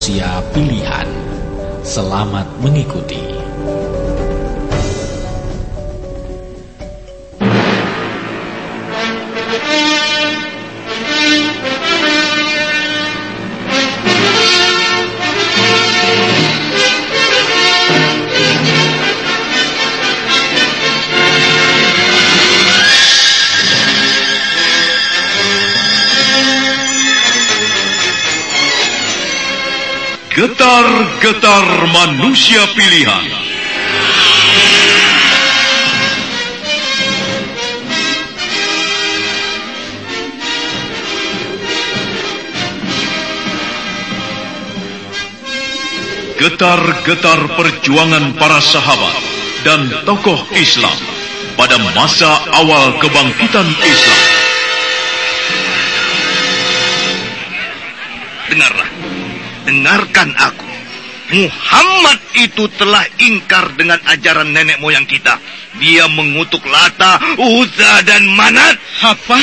Manusia pilihan. Selamat mengikuti. Getar-getar manusia pilihan. Getar-getar perjuangan para sahabat dan tokoh Islam pada masa awal kebangkitan Islam. Dengarlah. Dengarkan aku. Muhammad itu telah ingkar dengan ajaran nenek moyang kita. Dia mengutuk Lata, Uzza, dan Manat. Apa?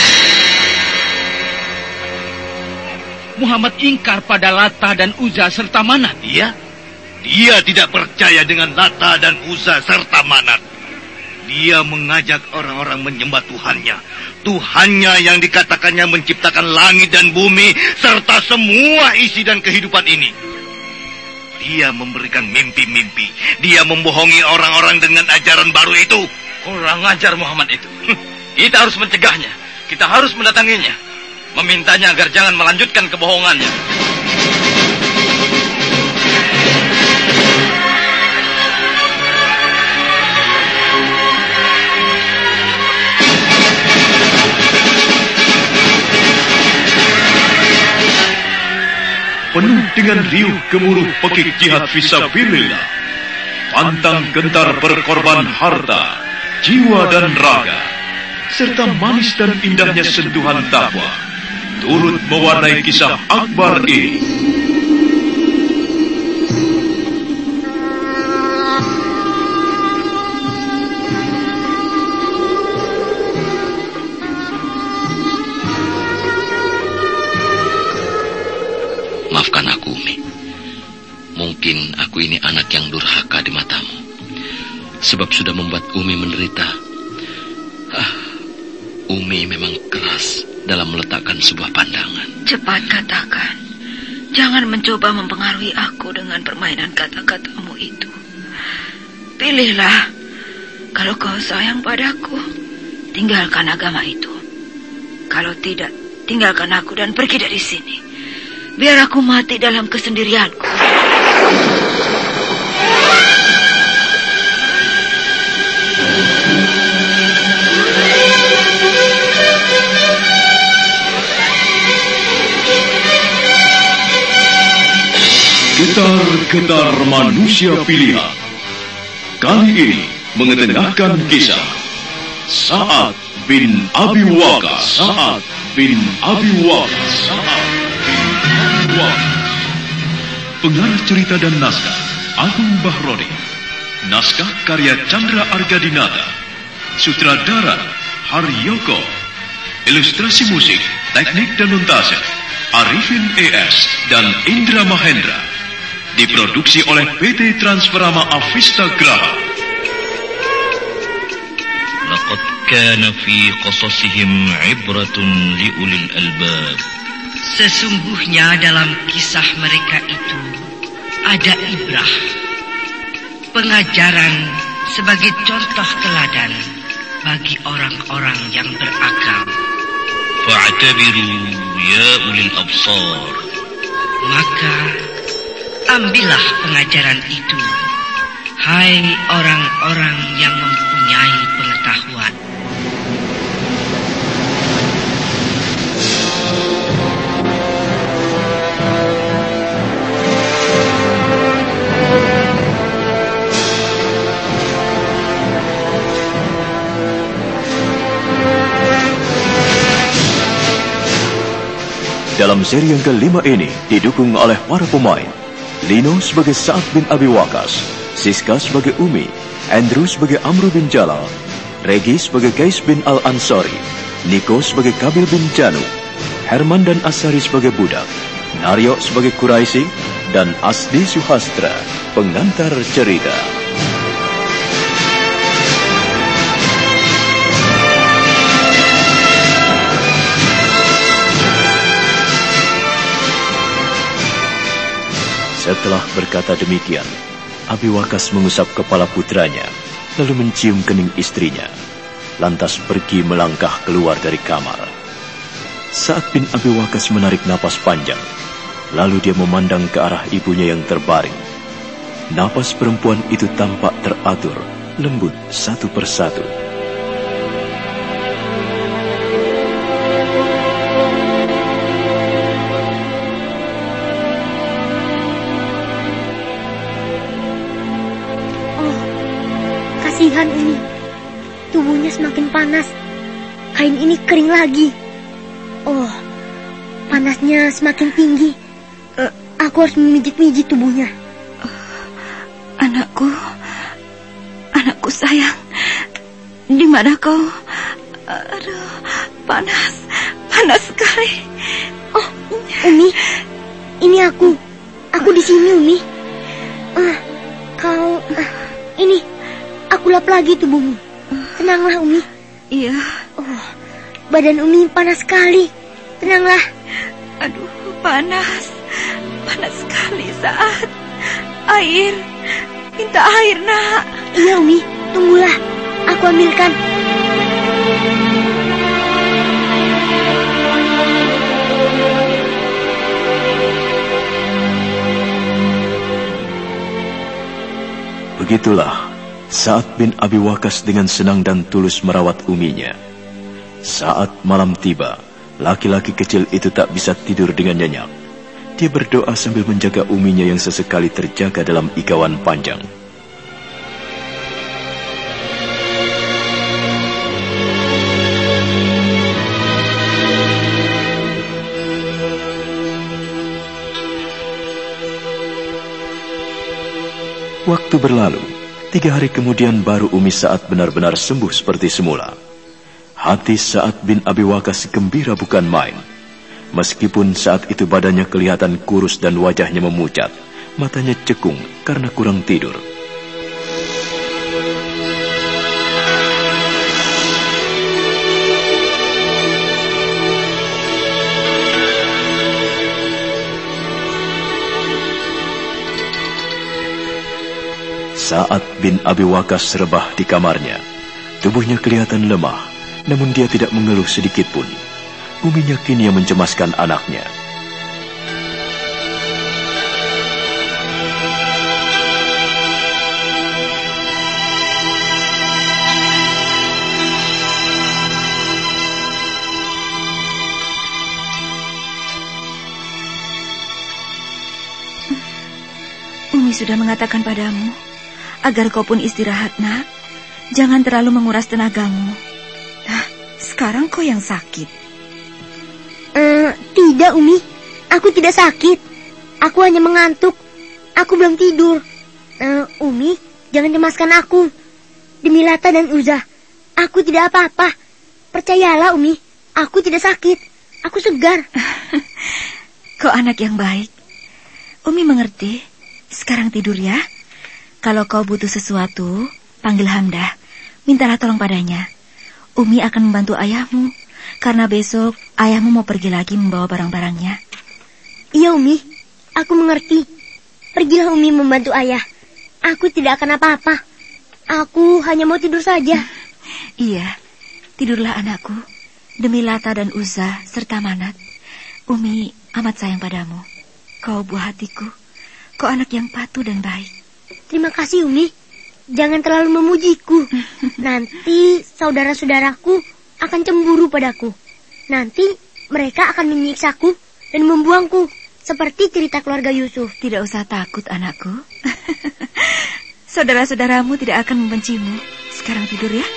Muhammad ingkar pada Lata dan Uzza serta Manat? Dia tidak percaya dengan Lata dan Uzza serta Manat. Dia mengajak orang-orang menyembah Tuhannya. Tuhannya yang dikatakannya menciptakan langit dan bumi serta semua isi dan kehidupan ini. Dia memberikan mimpi-mimpi. Dia membohongi orang-orang dengan ajaran baru itu. Kurang ajar Muhammad itu. Kita harus mencegahnya. Kita harus mendatanginya. Memintanya agar jangan melanjutkan kebohongannya. Penuh dengan riuh gemuruh pekik jihad fisabilillah, pantang gentar berkorban harta, jiwa dan raga, serta manis dan indahnya sentuhan takwa, turut mewarnai kisah akbar ini. Maafkan aku, Umi. Mungkin aku ini anak yang durhaka di matamu. Sebab sudah membuat Umi menderita. Umi memang keras dalam meletakkan sebuah pandangan. Cepat katakan. Jangan mencoba mempengaruhi aku dengan permainan kata-katamu itu. Pilihlah. Kalau kau sayang padaku, tinggalkan agama itu. Kalau tidak, tinggalkan aku dan pergi dari sini. Biar aku mati dalam kesendirianku. Getar-getar manusia pilihan. Kali ini mengetengahkan kisah Sa'ad bin Abi Waqqas. Sa'ad bin Abi Waqqas. Sa'ad bin Abi Waqqas. Pengarang cerita dan naskah Agung Bahrodi. Naskah karya Chandra Argadinata. Sutradara Haryoko. Ilustrasi musik, teknik dan montase Arifin ES dan Indra Mahendra. Diproduksi oleh PT Transferama Avista Graha. Laqad kana fi qasasihim ibratun liulil albab. Sesungguhnya dalam kisah mereka itu ada ibrah, pengajaran sebagai contoh teladan bagi orang-orang yang berakal. Fa'tabiru ya ulil absar. Maka ambillah pengajaran itu, hai orang-orang yang mempunyai pengetahuan. Dalam seri yang kelima ini didukung oleh para pemain Lino sebagai Sa'ad bin Abi Waqqas, Siska sebagai Umi, Andrew sebagai Amr bin Jalal, Regi sebagai Qais bin Al-Ansari, Niko sebagai Kabil bin Janu, Herman dan Asari sebagai budak, Naryo sebagai Quraisy dan Asdi Suhastra, pengantar cerita. Setelah berkata demikian, Abi Waqqas mengusap kepala putranya, lalu mencium kening istrinya, lantas pergi melangkah keluar dari kamar. Sa'ad bin Abi Waqqas menarik napas panjang, lalu dia memandang ke arah ibunya yang terbaring. Napas perempuan itu tampak teratur, lembut satu persatu. Kasihan ini, tubuhnya semakin panas. Kain ini kering lagi. Oh, panasnya semakin tinggi. Aku harus memijit-mijit tubuhnya. Anakku sayang, di mana kau? Aduh, panas sekali. Oh, Umi, ini aku di sini, Umi. Ini. Aku lap lagi tubuhmu. Tenanglah, Umi. Iya. Oh, badan Umi panas sekali. Tenanglah. Aduh, panas sekali Sa'ad. Air. Minta air, Nak. Iya, Umi. Tunggulah. Aku ambilkan. Begitulah Sa'ad bin Abi Waqqas dengan senang dan tulus merawat uminya. Saat malam tiba, laki-laki kecil itu tak bisa tidur dengan nyenyak. Dia berdoa sambil menjaga uminya yang sesekali terjaga dalam ikauan panjang. Waktu berlalu. 3 hari kemudian baru Umi Sa'ad benar-benar sembuh seperti semula. Hati Sa'ad bin Abi Waqqas gembira bukan main. Meskipun saat itu badannya kelihatan kurus dan wajahnya memucat, matanya cekung karena kurang tidur. Sa'ad bin Abi Waqqas rebah di kamarnya. Tubuhnya kelihatan lemah, namun dia tidak mengeluh sedikit pun. Uminya kini yang mencemaskan anaknya. Umi sudah mengatakan padamu agar kau pun istirahat, Nak. Jangan terlalu menguras tenagamu. Nah, sekarang kau yang sakit. Tidak, Umi. Aku tidak sakit. Aku hanya mengantuk. Aku belum tidur. Umi, jangan cemaskan aku. Demi Lata dan Uzza, aku tidak apa-apa. Percayalah, Umi. Aku tidak sakit. Aku segar. Kau anak yang baik. Umi mengerti. Sekarang tidur ya. Kalau kau butuh sesuatu, panggil Hamdah. Mintalah tolong padanya. Umi akan membantu ayahmu, karena besok ayahmu mau pergi lagi membawa barang-barangnya. Iya, Umi. Aku mengerti. Pergilah Umi membantu ayah. Aku tidak akan apa-apa. Aku hanya mau tidur saja. Iya, tidurlah anakku. Demi Lata dan Uzza serta Manat, Umi amat sayang padamu. Kau buah hatiku. Kau anak yang patuh dan baik. Terima kasih, Umi. Jangan terlalu memujiku. Nanti saudara-saudaraku akan cemburu padaku. Nanti mereka akan menyiksaku dan membuangku, seperti cerita keluarga Yusuf. Tidak usah takut, anakku. Saudara-saudaramu tidak akan membencimu. Sekarang tidur ya.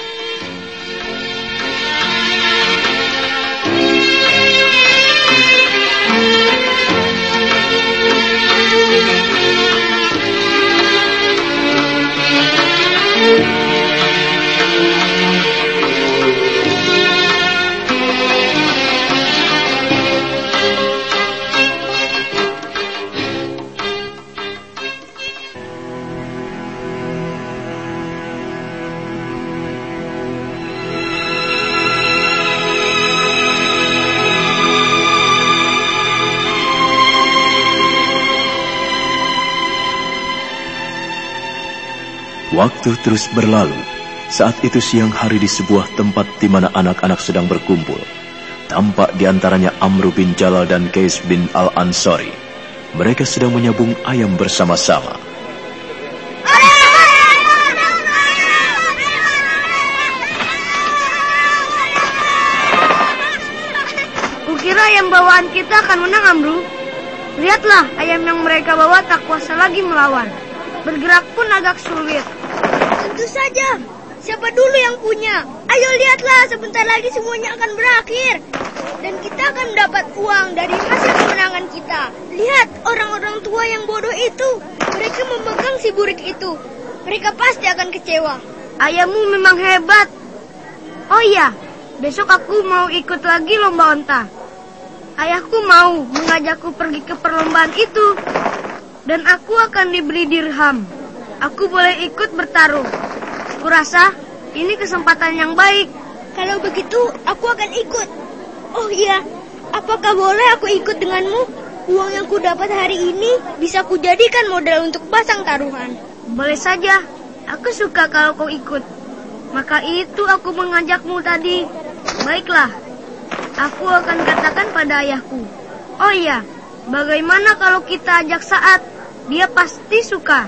Waktu terus berlalu. Saat itu siang hari di sebuah tempat di mana anak-anak sedang berkumpul. Tampak di antaranya Amr bin Jalal dan Qais bin Al-Ansari. Mereka sedang menyabung ayam bersama-sama. Kukira ayam bawaan kita akan menang, Amru. Lihatlah, ayam yang mereka bawa tak kuasa lagi melawan. Bergerak pun agak sulit. Tentu saja. Siapa dulu yang punya? Ayo lihatlah, sebentar lagi semuanya akan berakhir. Dan kita akan mendapat uang dari hasil kemenangan kita. Lihat, orang-orang tua yang bodoh itu. Mereka memegang si burik itu. Mereka pasti akan kecewa. Ayahmu memang hebat. Oh iya, besok aku mau ikut lagi lomba onta. Ayahku mau mengajakku pergi ke perlombaan itu. Dan aku akan diberi dirham. Aku boleh ikut bertaruh. Kurasa ini kesempatan yang baik. Kalau begitu, aku akan ikut. Oh iya, apakah boleh aku ikut denganmu? Uang yang ku dapat hari ini bisa kujadikan modal untuk pasang taruhan. Boleh saja. Aku suka kalau kau ikut. Maka itu aku mengajakmu tadi. Baiklah. Aku akan katakan pada ayahku. Oh iya, bagaimana kalau kita ajak Sa'ad? Dia pasti suka.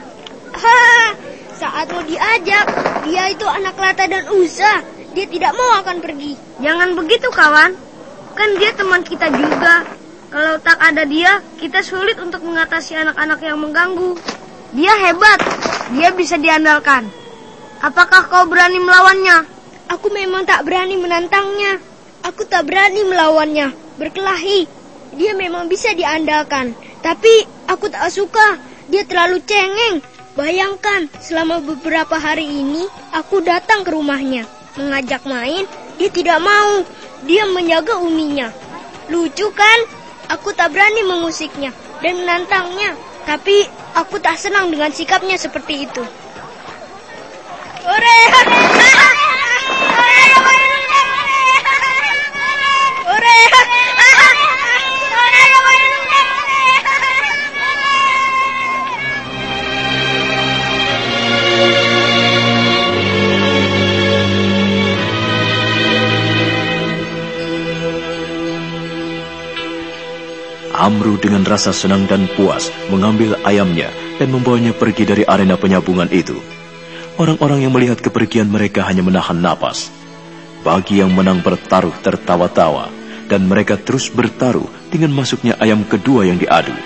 Sa'ad mau diajak. Dia itu anak Lata dan Uzza. Dia tidak mau akan pergi. Jangan begitu, kawan. Kan dia teman kita juga. Kalau tak ada dia, kita sulit untuk mengatasi anak-anak yang mengganggu. Dia hebat. Dia bisa diandalkan. Apakah kau berani melawannya? Aku memang tak berani menantangnya. Aku tak berani melawannya, berkelahi. Dia memang bisa diandalkan. Tapi aku tak suka, dia terlalu cengeng. Bayangkan, selama beberapa hari ini, aku datang ke rumahnya. Mengajak main, dia tidak mau. Dia menjaga uminya. Lucu kan? Aku tak berani mengusiknya dan menantangnya. Tapi aku tak senang dengan sikapnya seperti itu. Ore! Amru dengan rasa senang dan puas mengambil ayamnya dan membawanya pergi dari arena penyabungan itu. Orang-orang yang melihat kepergian mereka hanya menahan napas. Bagi yang menang bertaruh tertawa-tawa, dan mereka terus bertaruh dengan masuknya ayam kedua yang diadu.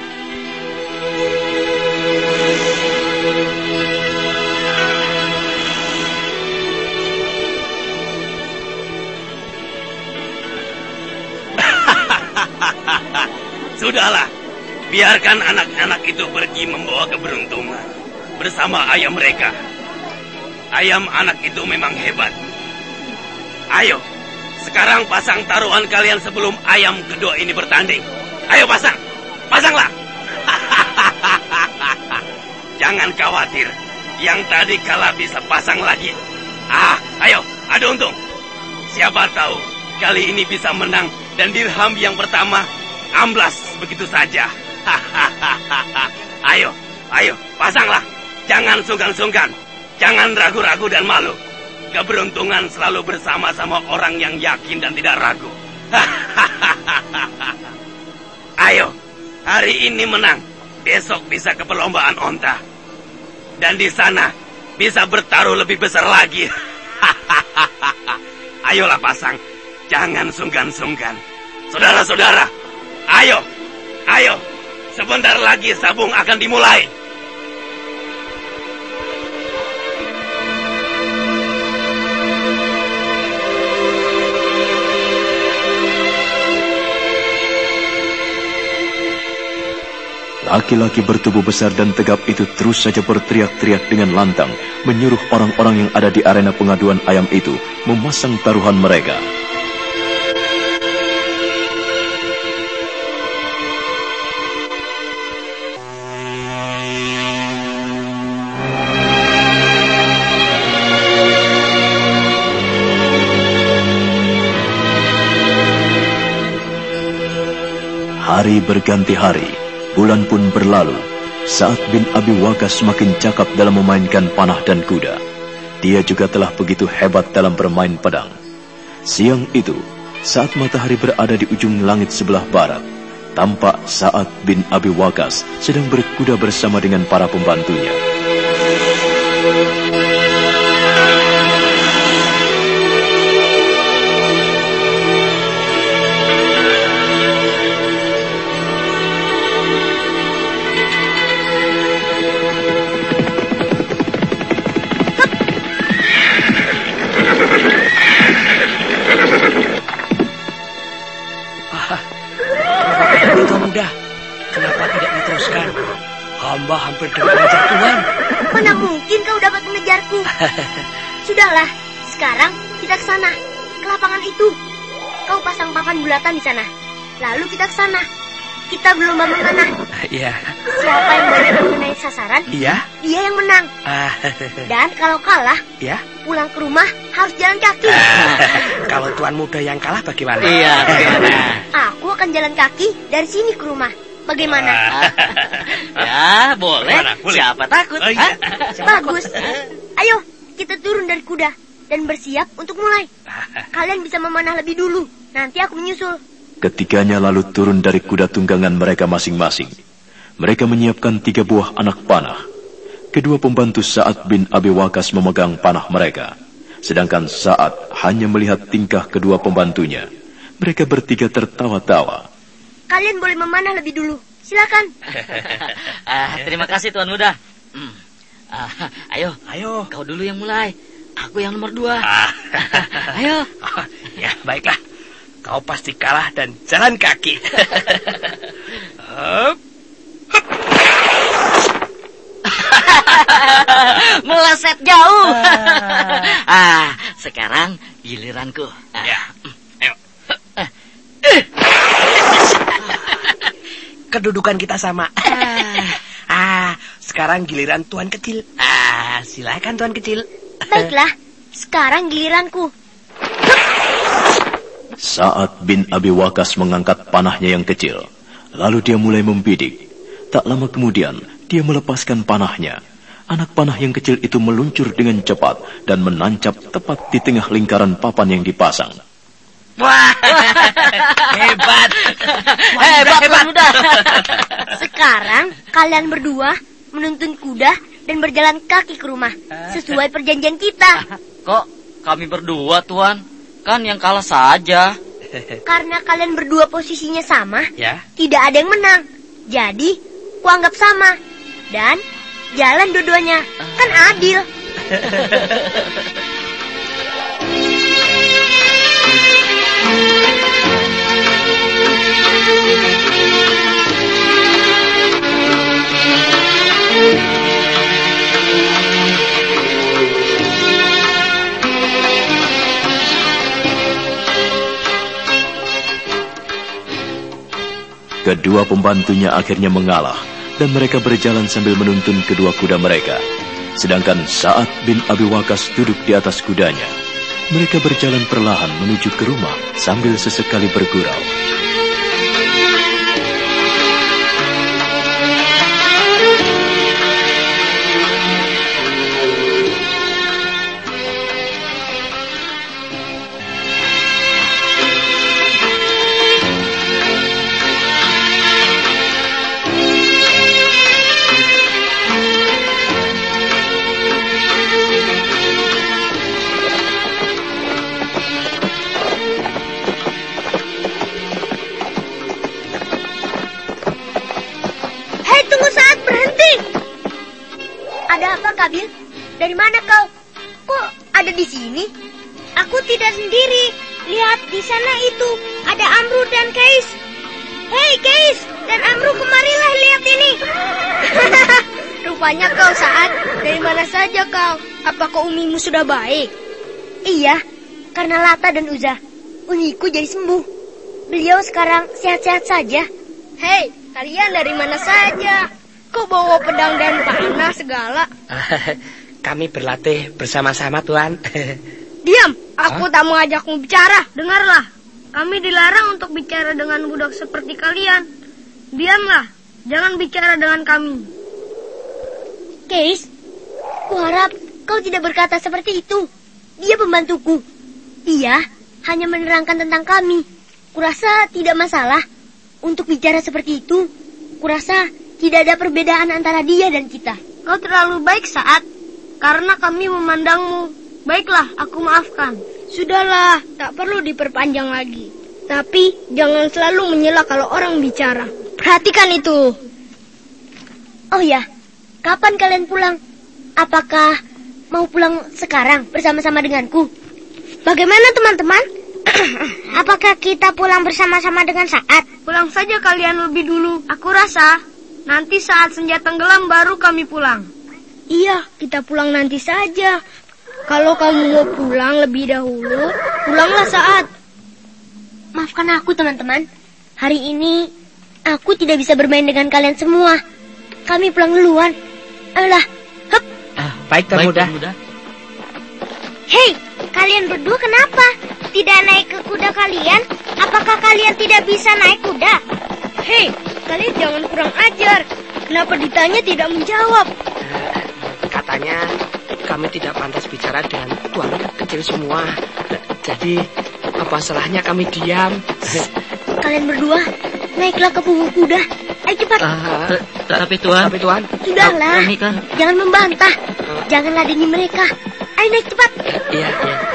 Sudahlah, biarkan anak-anak itu pergi membawa keberuntungan bersama ayam mereka. Ayam anak itu memang hebat. Ayo, sekarang pasang taruhan kalian sebelum ayam kedua ini bertanding. Ayo pasang, pasanglah. Jangan khawatir, yang tadi kalah bisa pasang lagi. Ayo, adu untung. Siapa tahu kali ini bisa menang dan dirham yang pertama amblas begitu saja. Ayo, pasanglah. Jangan sungkan-sungkan. Jangan ragu-ragu dan malu. Keberuntungan selalu bersama-sama orang yang yakin dan tidak ragu. Ayo, hari ini menang. Besok bisa ke perlombaan onta. Dan di sana bisa bertaruh lebih besar lagi. Ayolah pasang. Jangan sungkan-sungkan. Saudara-saudara, ayo. Sebentar lagi sabung akan dimulai. Laki-laki bertubuh besar dan tegap itu terus saja berteriak-teriak dengan lantang, menyuruh orang-orang yang ada di arena pengaduan ayam itu memasang taruhan mereka. Hari berganti hari, bulan pun berlalu. Sa'ad bin Abi Waqqas semakin cakap dalam memainkan panah dan kuda. Dia juga telah begitu hebat dalam bermain pedang. Siang itu, saat matahari berada di ujung langit sebelah barat, tampak Sa'ad bin Abi Waqqas sedang berkuda bersama dengan para pembantunya. Hamba hampir dapat mengejar Tuan. Mana mungkin kau dapat mengejarku? Sudahlah, sekarang kita ke sana, ke lapangan itu. Kau pasang papan bulatan di sana. Lalu kita ke sana. Kita berlomba memanah. Iya. Siapa yang banyak mengenai sasaran? Iya. Dia yang menang. Dan kalau kalah, ya, pulang ke rumah harus jalan kaki. Kalau tuan muda yang kalah bagaimana? Iya, bagaimana? Aku akan jalan kaki dari sini ke rumah. Bagaimana? Ya, boleh. Siapa takut? Iya. Bagus. Ayo, kita turun dari kuda dan bersiap untuk mulai. Kalian bisa memanah lebih dulu. Nanti aku menyusul. Ketiganya lalu turun dari kuda tunggangan mereka masing-masing. Mereka menyiapkan 3 buah anak panah. Kedua pembantu Sa'ad bin Abi Waqqas memegang panah mereka. Sedangkan Sa'ad hanya melihat tingkah kedua pembantunya. Mereka bertiga tertawa-tawa. Kalian boleh memanah lebih dulu. Silakan. Terima kasih Tuan Muda. Ayo, kau dulu yang mulai. Aku yang nomor 2. Ayo. Ya, baiklah. Kau pasti kalah dan jalan kaki. Meleset jauh. Sekarang giliranku. Ya. Ayo. Kedudukan kita sama. Sekarang giliran Tuan Kecil. Silakan Tuan Kecil. Baiklah, sekarang giliranku. Sa'ad bin Abi Waqqas mengangkat panahnya yang kecil. Lalu dia mulai membidik. Tak lama kemudian, dia melepaskan panahnya. Anak panah yang kecil itu meluncur dengan cepat dan menancap tepat di tengah lingkaran papan yang dipasang. Wah, hebat. Hebat. Sekarang kalian berdua menuntun kuda dan berjalan kaki ke rumah sesuai perjanjian kita. Kok kami berdua, Tuan? Kan yang kalah saja. Karena kalian berdua posisinya sama, ya, tidak ada yang menang. Jadi, kuanggap sama. Dan jalan dua-duanya. Kan adil. Kedua pembantunya akhirnya mengalah dan mereka berjalan sambil menuntun kedua kuda mereka. Sedangkan Sa'ad bin Abi Waqqas duduk di atas kudanya. Mereka berjalan perlahan menuju ke rumah sambil sesekali bergurau. Kabil, dari mana kau? Kok ada di sini? Aku tidak sendiri. Lihat di sana itu ada Amru dan Kais. Hei Kais dan Amru, kemarilah lihat ini. Rupanya kau Sa'ad. Dari mana saja kau? Apakah umimu sudah baik? Iya, karena Lata dan Uzza, umiku jadi sembuh. Beliau sekarang sehat-sehat saja. Hei, kalian dari mana saja? Kau bawa pedang dan panah segala? Kami berlatih bersama-sama, Tuan. Diam, aku tak mengajakmu bicara. Dengarlah, kami dilarang untuk bicara dengan budak seperti kalian. Diamlah, jangan bicara dengan kami. Keis, kuharap kau tidak berkata seperti itu. Dia pembantuku. Dia hanya menerangkan tentang kami. Kurasa tidak masalah untuk bicara seperti itu. Kurasa tidak ada perbedaan antara dia dan kita. Kau terlalu baik Saat, karena kami memandangmu. Baiklah, aku maafkan. Sudahlah, tak perlu diperpanjang lagi. Tapi jangan selalu menyela kalau orang bicara. Perhatikan itu. Oh ya, kapan kalian pulang? Apakah mau pulang sekarang bersama-sama denganku? Bagaimana teman-teman? Apakah kita pulang bersama-sama dengan Saat? Pulang saja kalian lebih dulu. Aku rasa nanti saat senja tenggelam baru kami pulang. Iya, kita pulang nanti saja. Kalau kamu mau pulang lebih dahulu, pulanglah Saat. Maafkan aku teman-teman. Hari ini aku tidak bisa bermain dengan kalian semua. Kami pulang duluan. Ayolah, hep. Baik, Pemuda. Hei, kalian berdua kenapa tidak naik ke kuda kalian? Apakah kalian tidak bisa naik kuda? Hei, kalian jangan kurang ajar. Kenapa ditanya tidak menjawab? Katanya kami tidak pantas bicara dengan tuan kecil semua. Jadi apa salahnya kami diam? Kalian berdua naiklah ke punggung kuda. Ayo cepat. Tapi tuan. Sudahlah, jangan membantah. Jangan ladeni mereka. Ayo naik cepat. Iya.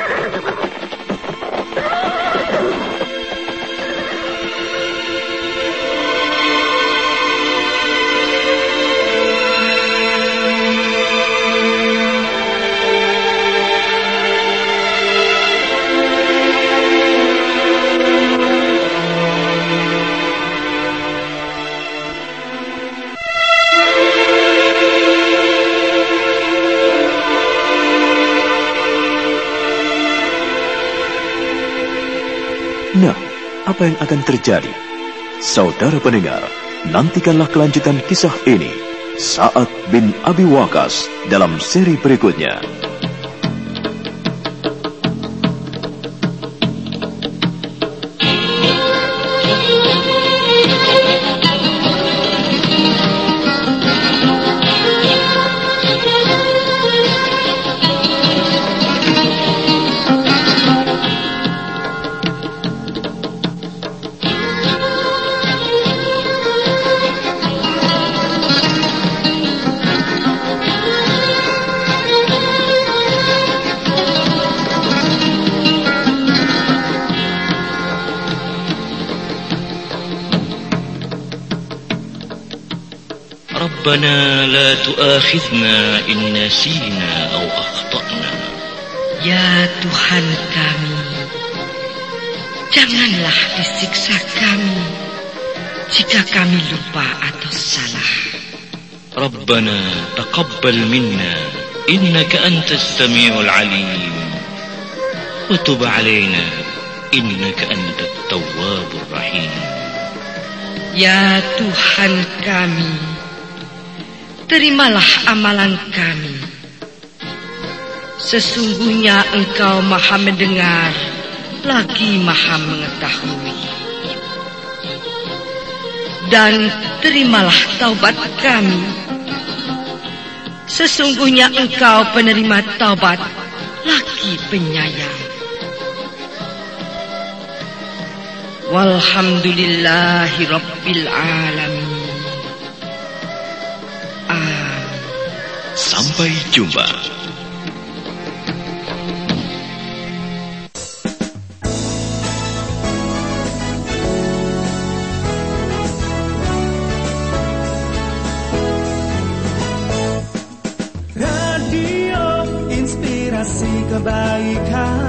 Nah, apa yang akan terjadi? Saudara pendengar, nantikanlah kelanjutan kisah ini Sa'ad bin Abi Waqqas dalam seri berikutnya. ربنا لا تؤاخذنا إن نسينا أو أخطأنا. Ya Tuhan kami, janganlah disiksa kami jika kami lupa atau salah. ربنا تقبل منا إنك أنت السميع العليم وتب علينا إنك أنت التواب الرحيم. Ya Tuhan kami, terimalah amalan kami. Sesungguhnya Engkau Maha mendengar, lagi Maha mengetahui. Dan terimalah taubat kami. Sesungguhnya Engkau penerima taubat, lagi penyayang. Walhamdulillahi Rabbil Alamin. Sampai jumpa. Radio Inspirasi Kebaikan.